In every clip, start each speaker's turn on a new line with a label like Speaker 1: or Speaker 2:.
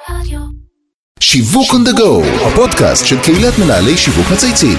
Speaker 1: שיווק on the go, הפודקאסט של קהילת מנהלי שיווק מצייצים.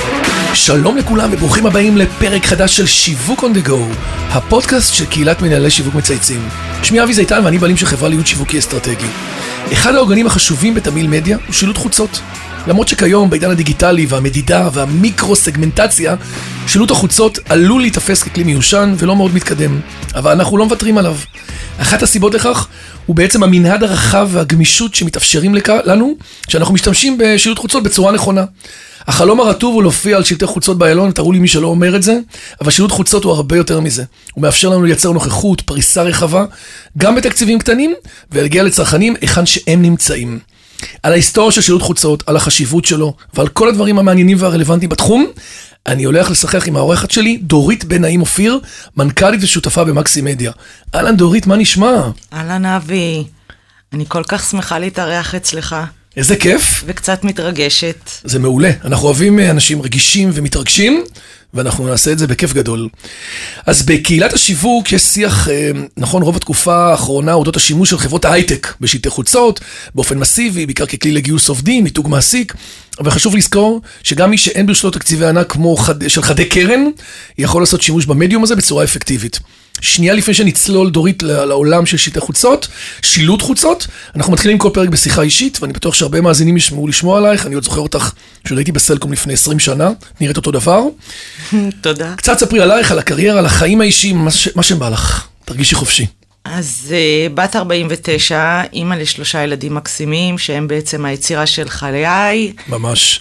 Speaker 2: שלום לכולם וברוכים הבאים לפרק חדש של שיווק on the go, הפודקאסט של קהילת מנהלי שיווק מצייצים. שמי אבי זיתן ואני בעלים של חברה לייעוץ שיווקי אסטרטגי. אחד העוגנים החשובים בתמהיל מדיה הוא שילוט חוצות. למרות שכיום בעידן הדיגיטלי והמדידה והמיקרו-סגמנטציה, שילוט החוצות עלול להתאפס ככלי מיושן ולא מאוד מתקדם, אבל אנחנו לא מוותרים עליו. אחת הסיבות לכך הוא בעצם המנעד הרחב והגמישות שמתאפשרים לנו, שאנחנו משתמשים בשילוט חוצות בצורה נכונה. החלום הרטוב הוא להופיע על שלטי חוצות באיילון, תראו לי מי שלא אומר את זה, אבל שילוט חוצות הוא הרבה יותר מזה. הוא מאפשר לנו לייצר נוכחות, פריסה רחבה, גם בתקציבים קטנים, ולהגיע לצרכנים היכן שהם נמצאים. על ההיסטוריה של שילוט חוצות, על החשיבות שלו, ועל כל הדברים המעניינים והרלוונטיים בתחום, אני הולך לשחק עם העורכת שלי, דורית בן נעים אופיר, מנכ"לית ושותפה במקסי מדיה. אהלן דורית, מה נשמע?
Speaker 3: אהלן אבי, אני כל כך שמחה להתארח אצלך.
Speaker 2: איזה כיף.
Speaker 3: וקצת מתרגשת.
Speaker 2: זה מעולה, אנחנו אוהבים אנשים רגישים ומתרגשים, ואנחנו נעשה את זה בכיף גדול. אז בקהילת השיווק יש שיח, נכון, רוב התקופה האחרונה, אודות השימוש של חברות ההייטק בשלטי חוצות, באופן מסיבי, בעיקר ככלי לגיוס עובדים, מיתוג מעסיק, אבל חשוב לזכור שגם מי שאין ברשותו תקציבי ענק כמו של חדי קרן, יכול לעשות שימוש במדיום הזה בצורה אפקטיבית. שנייה לפני שנצלול דורית לעולם של שלטי חוצות, שילוט חוצות, אנחנו מתחילים כל פרק בשיחה אישית, ואני בטוח שהרבה מאזינים ישמעו לשמוע עלייך, אני עוד זוכר אותך שעוד הייתי בסלקום לפני 20 שנה, נראית אותו דבר.
Speaker 3: תודה.
Speaker 2: קצת ספרי עלייך, על הקריירה, על החיים האישיים, מה שבא לך, תרגישי חופשי.
Speaker 3: אז בת 49, אימא ל3 ילדים מקסימים, שהם בעצם היצירה של חיי.
Speaker 2: ממש.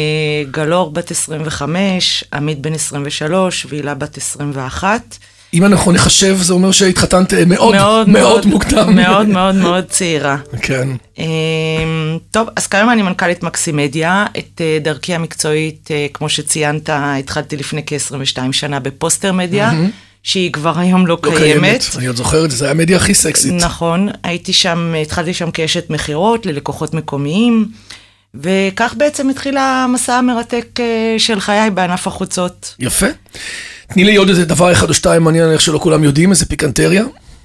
Speaker 3: גלור בת 25, עמית בן 23, והילה בת 21.
Speaker 2: אם אנחנו נחשב, זה אומר שהתחתנת מאוד מוקדם.
Speaker 3: מאוד מאוד מאוד צעירה.
Speaker 2: כן.
Speaker 3: טוב, אז כיום אני מנכ"לית מקסי מדיה, את דרכי המקצועית, כמו שציינת, התחלתי לפני כ-22 שנה בפוסטר מדיה, שהיא כבר היום לא קיימת.
Speaker 2: אני עוד זוכרת, זה היה המדיה הכי סקסית.
Speaker 3: נכון, התחלתי שם כאשת מחירות ללקוחות מקומיים, וכך בעצם התחילה המסע המרתק של חיי בענף החוצות.
Speaker 2: יפה. תני לי עוד איזה דבר אחד או שתיים, מעניין איך שלא כולם יודעים, איזה פיקנטריה.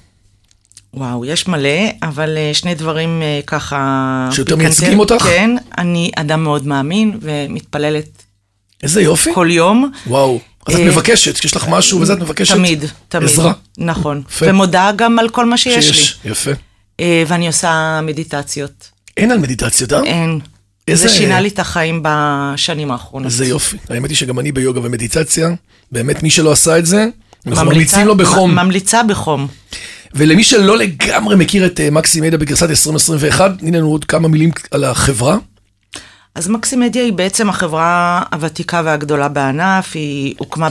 Speaker 3: וואו, יש מלא, אבל שני דברים ככה...
Speaker 2: שיותר מייצגים אותך?
Speaker 3: כן, אני אדם מאוד מאמין ומתפללת.
Speaker 2: איזה יופי.
Speaker 3: כל יום.
Speaker 2: וואו, אז את מבקשת, כשיש לך משהו וזה את מבקשת?
Speaker 3: תמיד.
Speaker 2: עזרה.
Speaker 3: נכון. ומודה גם על כל מה שיש לי.
Speaker 2: יפה.
Speaker 3: ואני עושה מדיטציות.
Speaker 2: אין על מדיטציות, אה?
Speaker 3: אין. זה שינה לי את החיים בשנים האחרונות.
Speaker 2: זה יופי. האמת היא שגם אני ביוגה ומדיטציה, באמת מי שלא עשה את זה, אנחנו ממליצים לו בחום.
Speaker 3: ממליצה בחום.
Speaker 2: ולמי שלא לגמרי מכיר את מקסי מדיה בגרסת 2021, תני לנו עוד כמה מילים על החברה.
Speaker 3: אז מקסי מדיה היא בעצם החברה הוותיקה והגדולה בענף, היא הוקמה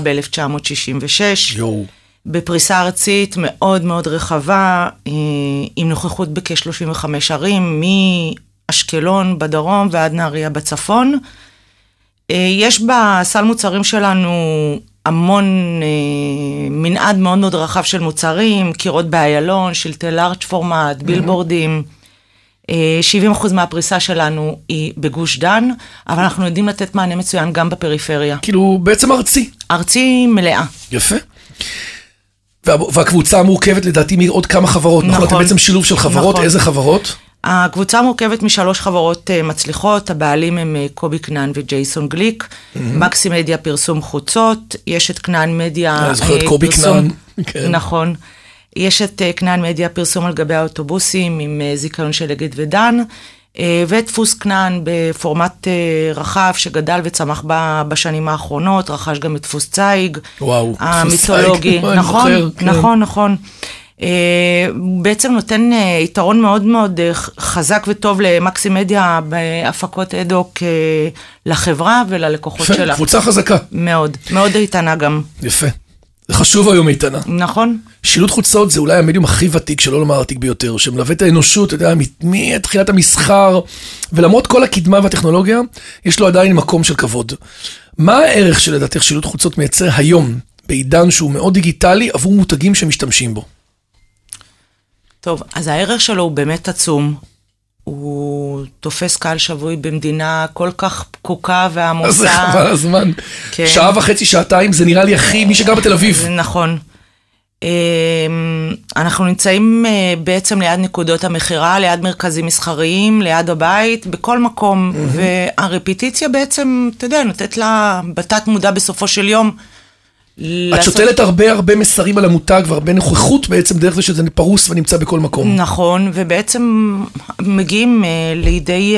Speaker 3: ב-1966. בפריסה ארצית מאוד מאוד רחבה, עם נוכחות בכ-35 ערים, אשקלון בדרום ועד נהריה בצפון. יש בסל מוצרים שלנו המון מנעד מאוד מאוד רחב של מוצרים, קירות באיילון, שלטי לארג' פורמט, בילבורדים. 70% מהפריסה שלנו היא בגוש דן, אבל אנחנו יודעים לתת מענה מצוין גם בפריפריה.
Speaker 2: כאילו בעצם ארצי.
Speaker 3: ארצי מלאה.
Speaker 2: יפה. והקבוצה מורכבת לדעתי מעוד כמה חברות, נכון? אתם בעצם שילוב של חברות, איזה חברות?
Speaker 3: הקבוצה מורכבת מ3 חברות מצליחות, הבעלים הם קובי קנן וג'ייסון גליק, מקסי מדיה פרסום חוצות, יש את קנן מדיה
Speaker 2: פרסום,
Speaker 3: נכון, יש את קנן מדיה פרסום על גבי האוטובוסים עם זיכיון של אגד ודן, ודפוס קנן בפורמט רחב שגדל וצמח בשנים האחרונות, רכש גם את דפוס צייג, המיתולוגי, נכון. בעצם נותן יתרון מאוד מאוד חזק וטוב למקסי מדיה בהפקות אדוק לחברה וללקוחות שלה.
Speaker 2: קבוצה חזקה.
Speaker 3: מאוד, מאוד איתנה גם.
Speaker 2: יפה. זה חשוב היום איתנה.
Speaker 3: נכון.
Speaker 2: שילוט חוצות זה אולי המדיום הכי ותיק, שלא לומר ותיק ביותר, שמלווה את האנושות, אתה יודע, מתחילת המסחר, ולמרות כל הקדמה והטכנולוגיה, יש לו עדיין מקום של כבוד. מה הערך שלדעתך שילוט חוצות מייצר היום, בעידן שהוא מאוד דיגיטלי, עבור מותגים שמשתמשים בו?
Speaker 3: טוב, אז הערך שלו הוא באמת עצום. הוא תופס קהל שבוי במדינה כל כך פקוקה ועמוסה.
Speaker 2: אז זה חבל הזמן.
Speaker 3: כן.
Speaker 2: שעה וחצי, שעתיים, זה נראה לי הכי, מי שגר בתל אביב.
Speaker 3: נכון. אנחנו נמצאים בעצם ליד נקודות המחירה, ליד מרכזים מסחריים, ליד הבית, בכל מקום, והרפיטיציה בעצם, אתה יודע, נותנת לה בתת מודע בסופו של יום.
Speaker 2: את שותלת הרבה מסרים על המותג, והרבה נוכחות בעצם דרך זה שזה פרוס ונמצא בכל מקום.
Speaker 3: נכון, ובעצם מגיעים לידי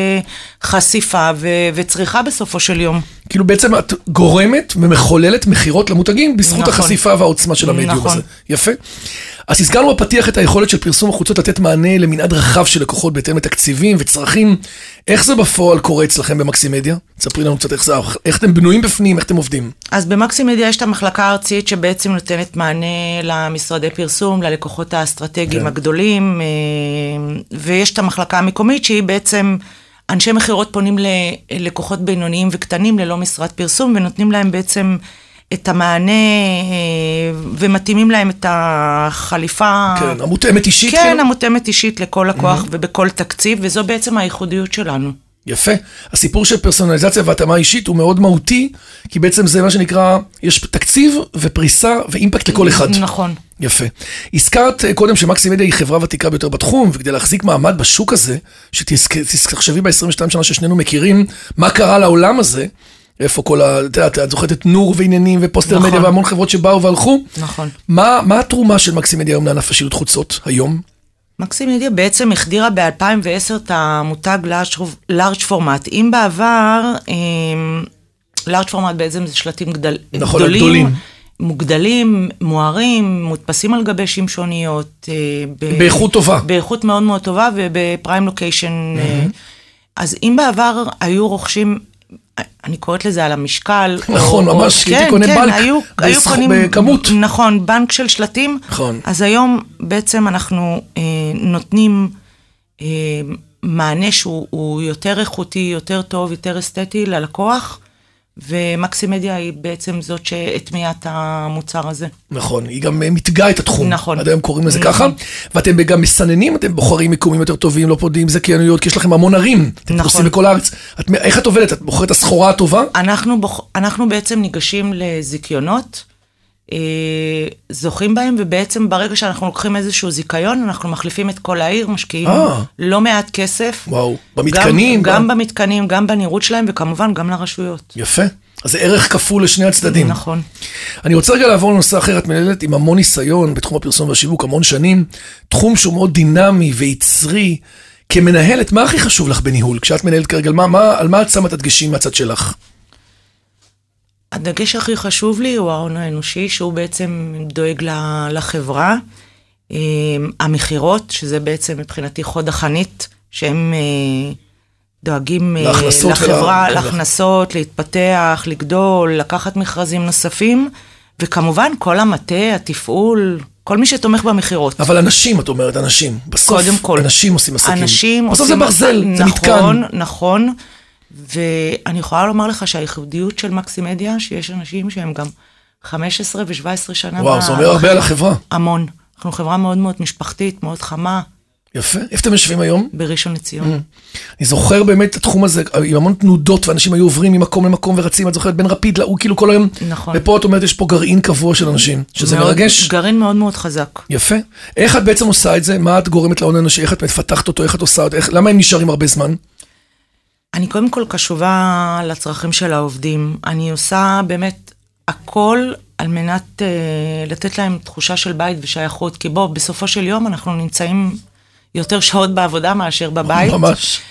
Speaker 3: חשיפה וצריכה בסופו של יום.
Speaker 2: כאילו בעצם את גורמת ומחוללת מחירות למותגים, בזכות החשיפה והעוצמה של המדיום הזה. יפה. אז הזכרנו בפתיח את היכולת של פרסום החוצות לתת מענה למנעד רחב של לקוחות בהתאם לתקציבים וצרכים. איך זה בפועל קורה אצלכם במקסימדיה? תספרי לנו קצת איך אתם בנויים בפנים, איך אתם עובדים?
Speaker 3: אז במקסימדיה יש את המחלקה הארצית שבעצם נותנת מענה למשרדי פרסום, ללקוחות האסטרטגיים הגדולים, ויש את המחלקה המקומית שהיא בעצם, אנשי מחירות פונים ללקוחות בינוניים וקטנים ללא משרד פרסום, ונותנים להם בעצם את המענה, ומתאימים להם את החליפה.
Speaker 2: כן, המותאמת אישית.
Speaker 3: כן, המותאמת אישית לכל לקוח ובכל תקציב, וזו בעצם הייחודיות שלנו.
Speaker 2: יפה. הסיפור של פרסונליזציה והתאמה אישית הוא מאוד מהותי, כי בעצם זה מה שנקרא, יש תקציב ופריסה ואימפקט לכל אחד.
Speaker 3: נכון.
Speaker 2: יפה. הזכרת קודם שמקסימדיה היא חברה ותיקה ביותר בתחום, וכדי להחזיק מעמד בשוק הזה, שתחשבי ב-22 שנה ששנינו מכירים, מה קרה לעולם הזה, איפה כל את זוכרת את נור ועניינים ופוסטר מדיה והמון חברות שבאו והלכו.
Speaker 3: נכון.
Speaker 2: מה התרומה של מקסימדיה היום לענף השילוט חוצות היום?
Speaker 3: מקסימדיה בעצם החדירה ב-2010 את המותג לארג' פורמט. אם בעבר, לארג' פורמט בעצם זה שלטים גדולים, מוגדלים, מוארים, מודפסים על גבי שמשוניות.
Speaker 2: באיכות טובה.
Speaker 3: באיכות מאוד מאוד טובה ובפריים לוקיישן. אז אם בעבר היו רוכשים, אני קוראת לזה על המשקל.
Speaker 2: נכון, ממש, הייתי קונה בלק בכמות.
Speaker 3: נכון, בנק של שלטים.
Speaker 2: נכון.
Speaker 3: אז היום בעצם אנחנו נותנים מענה שהוא יותר איכותי, יותר טוב, יותר אסתטי ללקוח, ומקסימדיה היא בעצם זאת שהטמיעה את המוצר הזה.
Speaker 2: נכון, היא גם מתגעה את התחום.
Speaker 3: נכון.
Speaker 2: עד היום קוראים לזה ככה, ואתם גם מסננים, אתם בוחרים מיקומים יותר טובים, לא פודים, זכיינויות, כי יש לכם המון ערים, אתם פרוסים בכל הארץ. איך את עובדת? את בוחרת את הסחורה הטובה?
Speaker 3: אנחנו בעצם ניגשים לזיכיונות, זוכים בהם, ובעצם ברגע שאנחנו לוקחים איזשהו זיכיון, אנחנו מחליפים את כל העיר, משקיעים לא מעט כסף.
Speaker 2: וואו, במתקנים?
Speaker 3: גם במתקנים, גם בנראות שלהם, וכמובן גם לרשויות.
Speaker 2: יפה. אז זה ערך כפול לשני הצדדים.
Speaker 3: נכון.
Speaker 2: אני רוצה רגע לעבור לנושא אחר, את מנהלת עם המון ניסיון בתחום הפרסום והשיווק, המון שנים, תחום שהוא מאוד דינמי ויצרי. כמנהלת, מה הכי חשוב לך בניהול? כשאת מנהלת כרגע, על מה את שמת הדגשים מהצד שלך?
Speaker 3: הדגש הכי חשוב לי הוא ההון האנושי, שהוא בעצם דואג לחברה. המחירות, שזה בעצם מבחינתי חוד החנית, שהם דואגים לחברה, להכנסות, להתפתח, לגדול, לקחת מכרזים נוספים, וכמובן כל המטה, התפעול, כל מי שתומך במחירות.
Speaker 2: אבל אנשים, את אומרת, אנשים. בסוף,
Speaker 3: קודם כל.
Speaker 2: אנשים עושים עסקים.
Speaker 3: אנשים
Speaker 2: בסוף זה ברזל, זה מתקן.
Speaker 3: נכון. ואני יכולה לומר לך שהייחודיות של מקסימדיה, שיש אנשים שהם גם 15 ו-17 שנה.
Speaker 2: וואו, זה אומר הרבה על החברה.
Speaker 3: המון. אנחנו חברה מאוד מאוד משפחתית, מאוד חמה.
Speaker 2: יפה. איפה אתם יושבים היום?
Speaker 3: בראשון לציון.
Speaker 2: אני זוכר באמת את התחום הזה, עם המון תנודות, ואנשים היו עוברים ממקום למקום ורצים, את זוכרת בין רפיד לאו, כאילו כל היום.
Speaker 3: נכון.
Speaker 2: ופה את אומרת, יש פה גרעין קבוע של אנשים, שזה מרגש.
Speaker 3: גרעין מאוד מאוד חזק.
Speaker 2: יפה. איך את בעצם עושה את זה? מה את גורמת להון האנושי? איך את מפתחת אותו? איך את עושה אותו? למה הם נשארים הרבה זמן?
Speaker 3: אני קודם כל קשובה לצרכים של העובדים. אני עושה באמת הכל על מנת לתת להם תחושה של בית ושייכות, כי בוא, בסופו של יום אנחנו נמצאים יותר שעות בעבודה מאשר בבית.
Speaker 2: ממש.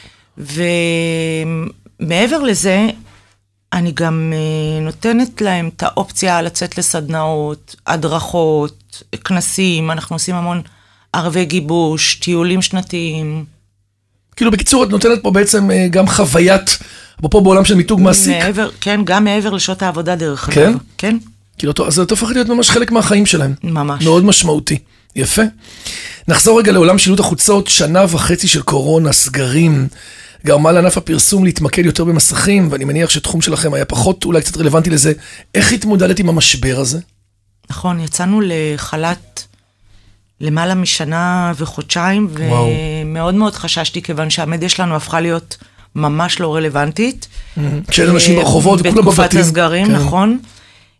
Speaker 3: ומעבר לזה, אני גם נותנת להם את האופציה לצאת לסדנאות, הדרכות, כנסים, אנחנו עושים המון ערבי גיבוש, טיולים שנתיים. כאילו בקיצור, את נותנת פה בעצם גם חוויית, פה בעולם של מיתוג מעסיק. כן, גם מעבר לשעות העבודה דרך אגב.
Speaker 2: כן?
Speaker 3: כן.
Speaker 2: כאילו, אז זה הופך להיות ממש חלק מהחיים שלהם.
Speaker 3: ממש.
Speaker 2: מאוד משמעותי. יפה. נחזור רגע לעולם שילוט החוצות, 1.5 שנה של קורונה, סגרים, גרמה לענף הפרסום להתמקד יותר במסכים, ואני מניח שתחום שלכם היה פחות, אולי קצת רלוונטי לזה. איך התמודדת עם המשבר הזה?
Speaker 3: נכון, יצאנו לחל"ת למעלה משנה וחודשיים, ומאוד מאוד חששתי, כיוון שהמדיה שלנו הפכה להיות ממש לא רלוונטית.
Speaker 2: כשאין אנשים ברחובות, וכולם בבתים.
Speaker 3: בתקופת הסגרים, נכון.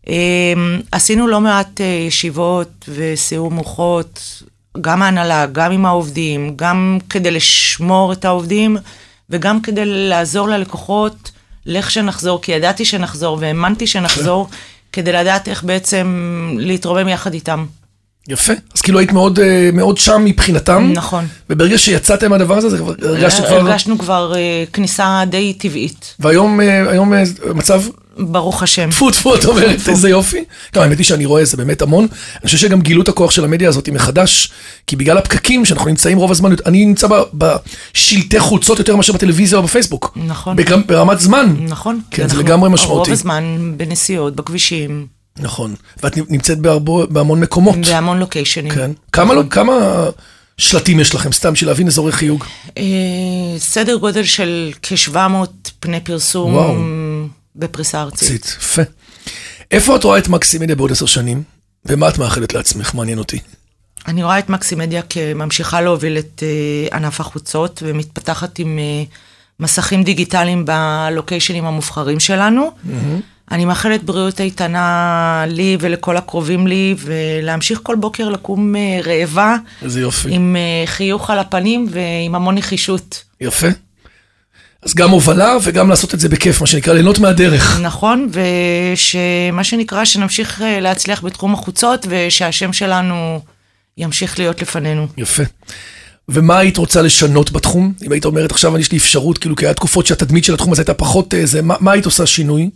Speaker 3: עשינו לא מעט ישיבות וסיעור מוחות, גם ההנהלה, גם עם העובדים, גם כדי לשמור את העובדים, וגם כדי לעזור ללקוחות, לך שנחזור, כי ידעתי שנחזור, והאמנתי שנחזור, כדי לדעת איך בעצם להתרומם יחד איתם.
Speaker 2: יפה. אז כאילו היית מאוד, מאוד שם מבחינתם.
Speaker 3: נכון.
Speaker 2: וברגע שיצאתם מהדבר הזה,
Speaker 3: הרגשנו כבר כניסה די טבעית.
Speaker 2: והיום מצב?
Speaker 3: ברוך השם.
Speaker 2: טפו, את אומרת, איזה יופי. לא, האמת היא שאני רואה, זה באמת המון. אני חושב שגם גילו את הכוח של המדיה הזאת מחדש, כי בגלל הפקקים שאנחנו נמצאים רוב הזמן, אני נמצא בשלטי חוצות יותר מאשר בטלוויזיה או בפייסבוק.
Speaker 3: נכון.
Speaker 2: ברמת זמן.
Speaker 3: נכון.
Speaker 2: כן, זה לגמרי משמעותי.
Speaker 3: רוב הזמן בנסיעות, בכבישים.
Speaker 2: נכון. ואת נמצאת בהמון מקומות.
Speaker 3: בהמון לוקיישנים.
Speaker 2: כן. כמה שלטים יש לכם, סתם, של להבין אזורי חיוג?
Speaker 3: סדר גודל של כ-700 פני פרסום.
Speaker 2: וואו.
Speaker 3: בפריסה ארצית.
Speaker 2: יפה. איפה את רואה את מקסימדיה בעוד 10 שנים? ומה את מאחלת לעצמך? מעניין אותי.
Speaker 3: אני רואה את מקסימדיה כממשיכה להוביל את ענף החוצות, ומתפתחת עם מסכים דיגיטליים בלוקיישנים המובחרים שלנו. אני מאחלת בריאות איתנה לי ולכל הקרובים לי, ולהמשיך כל בוקר לקום רעבה. איזה יופי. עם חיוך על הפנים ועם המון נחישות.
Speaker 2: יפה. אז גם הובלה וגם לעשות את זה בכיף, מה שנקרא, ליהנות מהדרך.
Speaker 3: נכון, ושמה שנקרא, שנמשיך להצליח בתחום החוצות, ושהשם שלנו ימשיך להיות לפנינו.
Speaker 2: יפה. ומה היית רוצה לשנות בתחום? אם היית אומרת, עכשיו יש לי אפשרות, כאילו, כי היה תקופות שהתדמית של התחום הזה הייתה פחות, מה היית עושה שינוי?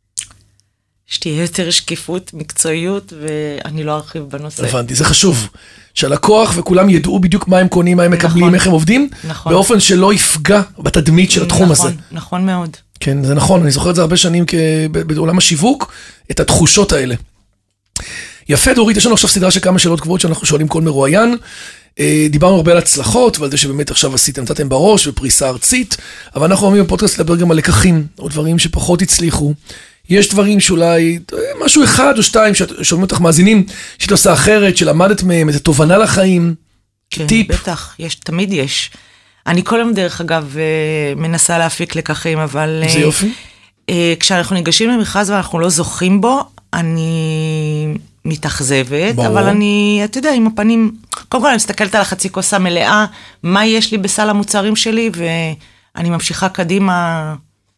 Speaker 3: שתהיה יותר שקיפות, מקצועיות, ואני לא ארחיב בנושא.
Speaker 2: הבנתי, זה חשוב. שהלקוח וכולם ידעו בדיוק מה הם קונים, מה הם מקבלים, איך הם עובדים, באופן שלא יפגע בתדמית של התחום הזה.
Speaker 3: נכון מאוד.
Speaker 2: כן, זה נכון, אני זוכר את זה הרבה שנים בעולם השיווק, את התחושות האלה. יפה, דורית, יש לנו עכשיו סדרה של כמה שאלות קבועות שאנחנו שואלים כל מרואיין. דיברנו הרבה על הצלחות, ועל זה שבאמת עכשיו נתתם בראש ופריסה ארצית, אבל אנחנו אומרים בפודקאסט לדבר גם על לקחים, או דברים שפחות הצליחו. יש דברים שאולי, משהו אחד או שתיים ששומעים אותך מאזינים, שאת עושה אחרת, שלמדת מהם, איזו תובנה לחיים,
Speaker 3: כן,
Speaker 2: טיפ.
Speaker 3: בטח, תמיד יש. אני כל יום דרך אגב מנסה להפיק לקחים, אבל...
Speaker 2: זה יופי.
Speaker 3: כשאנחנו ניגשים למכרז ואנחנו לא זוכים בו, אני מתאכזבת, אבל אני, אתה יודע, עם הפנים, קודם כל אני מסתכלת על החצי כוס המלאה, מה יש לי בסל המוצרים שלי, ואני ממשיכה קדימה...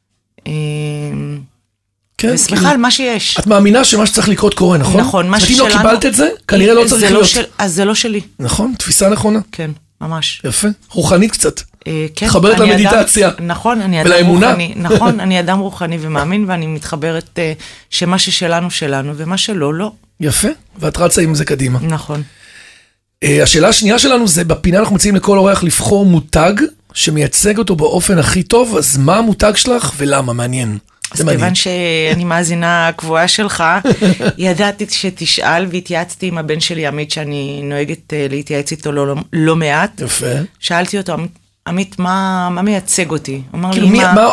Speaker 2: כן,
Speaker 3: ושמחה על מה שיש.
Speaker 2: את מאמינה שמה שצריך לקרות קורה, נכון?
Speaker 3: נכון, מה
Speaker 2: ששלנו... אם לא קיבלת את זה, כנראה לא צריך להיות.
Speaker 3: אז זה לא שלי.
Speaker 2: נכון, תפיסה נכונה.
Speaker 3: כן, ממש.
Speaker 2: יפה, רוחנית קצת.
Speaker 3: כן.
Speaker 2: מתחברת למדיטציה.
Speaker 3: נכון, אני אדם רוחני. נכון, אני אדם רוחני ומאמין, ואני מתחברת שמה ששלנו שלנו, ומה שלא, לא.
Speaker 2: יפה, ואת רצה עם זה קדימה.
Speaker 3: נכון.
Speaker 2: השאלה השנייה שלנו זה, בפינה אנחנו מציעים לכל אורח לבחור מותג, שמייצג אותו באופן הכי טוב, אז מה המותג שלך ולמה? מעניין.
Speaker 3: אז כיוון שאני מאזינה קבועה שלך, ידעתי שתשאל והתייעצתי עם הבן שלי עמית, שאני נוהגת להתייעץ איתו לא מעט.
Speaker 2: יפה.
Speaker 3: שאלתי אותו, עמית, מה מייצג אותי? הוא אמר
Speaker 2: לי,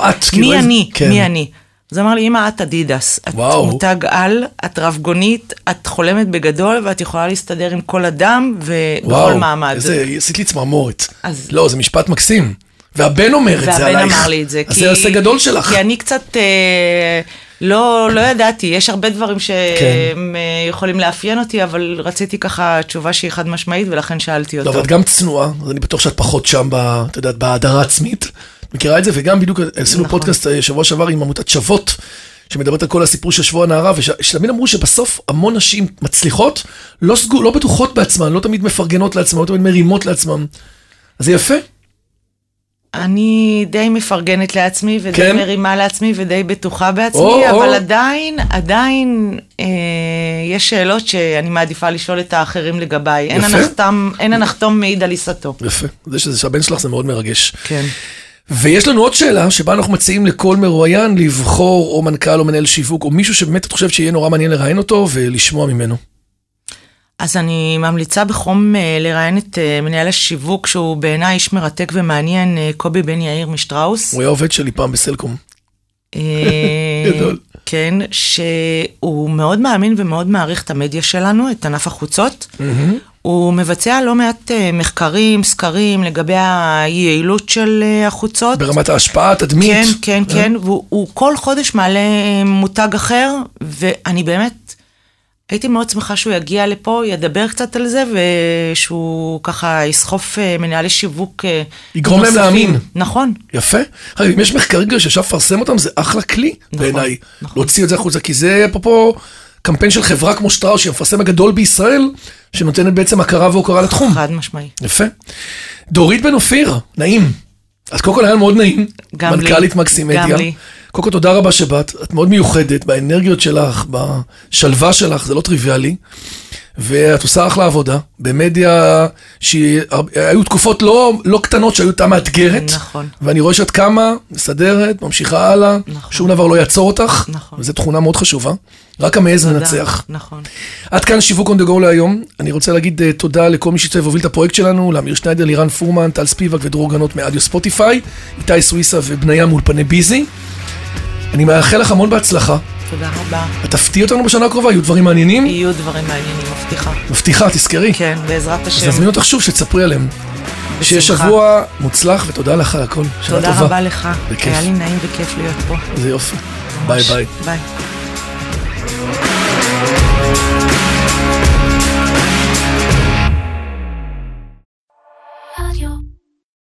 Speaker 3: מי אני? אז אמר לי, אמא, את אדידס, את מותג על, את רבגונית, את חולמת בגדול, ואת יכולה להסתדר עם כל אדם ובכל מעמד.
Speaker 2: איזה, עשית לי צמרמורת. לא, זה משפט מקסים. והבן אומר את זה עלייך.
Speaker 3: והבן אמר לי את זה.
Speaker 2: אז זה עושה גדול שלך.
Speaker 3: כי אני קצת לא ידעתי, יש הרבה דברים שהם יכולים לאפיין אותי, אבל רציתי ככה תשובה שהיא חד משמעית, ולכן שאלתי אותו.
Speaker 2: לא, ואת גם צנועה, אז אני בטוח שאת פתחות שם, אתה יודעת, בהדרה עצמית. מכירה את זה, וגם בדיוק עשינו פודקאסט שבוע שעבר עם עמותת שוות, שמדברת על כל הסיפור של שבוע הנערה, ושתמיד אמרו שבסוף המון נשים מצליחות, לא בטוחות בעצמן, לא תמיד מפרגנות לעצמן, לא תמיד מרימות לעצמן. אז זה יפה.
Speaker 3: אני די מפרגנת לעצמי, ודי מרימה לעצמי, ודי בטוחה בעצמי, אבל עדיין יש שאלות שאני מעדיפה לשאול את האחרים לגביי. אין הנחתום מעיד על עיסתו.
Speaker 2: יפה. זה שהבן שלך זה מאוד מרגש.
Speaker 3: כן.
Speaker 2: ויש לנו עוד שאלה, שבה אנחנו מציעים לכל מרואיין לבחור או מנכ"ל או מנהל שיווק, או מישהו שבאמת את חושב שיהיה נורא מעניין לראיין אותו, ולשמוע ממנו.
Speaker 3: אז אני ממליצה בחום לראיין את מנהל השיווק, שהוא בעיניי איש מרתק ומעניין, קובי בן יאיר משטראוס.
Speaker 2: הוא היה עובד שלי פעם בסלקום.
Speaker 3: גדול. כן, שהוא מאוד מאמין ומאוד מעריך את המדיה שלנו, את ענף החוצות. הוא מבצע לא מעט מחקרים, סקרים, לגבי היעילות של החוצות.
Speaker 2: ברמת ההשפעה, תדמית.
Speaker 3: כן, כן, כן, והוא כל חודש מעלה מותג אחר, ואני באמת הייתי מאוד שמחה שהוא יגיע לפה, ידבר קצת על זה, ושהוא ככה יסחוף מנהלי שיווק
Speaker 2: יגרום להם להאמין.
Speaker 3: נכון.
Speaker 2: יפה. אם יש מחקרים שאפשר לפרסם אותם, זה אחלה כלי בעיניי. להוציא את זה החוצה, כי זה פה קמפיין של חברה כמו שטראוס, שהיא המפרסם הגדול בישראל, שנותנת בעצם הכרה והוקרה לתחום.
Speaker 3: חד משמעי.
Speaker 2: יפה. דורית בן אופיר, נעים. אז קודם כל היה מאוד נעים.
Speaker 3: גם לי.
Speaker 2: מנכ"לית מקסימדיה.
Speaker 3: גם לי.
Speaker 2: קודם כל תודה רבה שבאת, את מאוד מיוחדת באנרגיות שלך, בשלווה שלך, זה לא טריוויאלי, ואת עושה אחלה עבודה, במדיה שהיו תקופות לא קטנות שהיו אותה מאתגרת,
Speaker 3: נכון.
Speaker 2: ואני רואה שאת קמה, מסדרת, ממשיכה הלאה,
Speaker 3: נכון.
Speaker 2: שום דבר לא יעצור אותך,
Speaker 3: נכון.
Speaker 2: וזו תכונה מאוד חשובה, רק המעז מנצח.
Speaker 3: נכון.
Speaker 2: עד כאן שיווק on the go להיום, אני רוצה להגיד תודה לכל מי שצריך להוביל את הפרויקט שלנו, לאמיר שניידר, לירן פורמן, טל ספיבק ודרור גנות מאדיו ספוטיפיי, איתי סוויסה ובניה מאולפני ביזי. אני מאחל לך המון בהצלחה.
Speaker 3: תודה רבה.
Speaker 2: את תפתיע אותנו בשנה הקרובה, יהיו דברים מעניינים?
Speaker 3: יהיו דברים מעניינים, מבטיחה.
Speaker 2: מבטיחה, תזכרי.
Speaker 3: כן, בעזרת השם.
Speaker 2: אז נזמין אותך שוב, שתספרי עליהם. שיהיה שבוע מוצלח, ותודה לך על הכל. שנה טובה.
Speaker 3: תודה רבה לך.
Speaker 2: בכיף.
Speaker 3: היה לי נעים וכיף להיות פה.
Speaker 2: זה יופי. ביי ביי.
Speaker 3: ביי.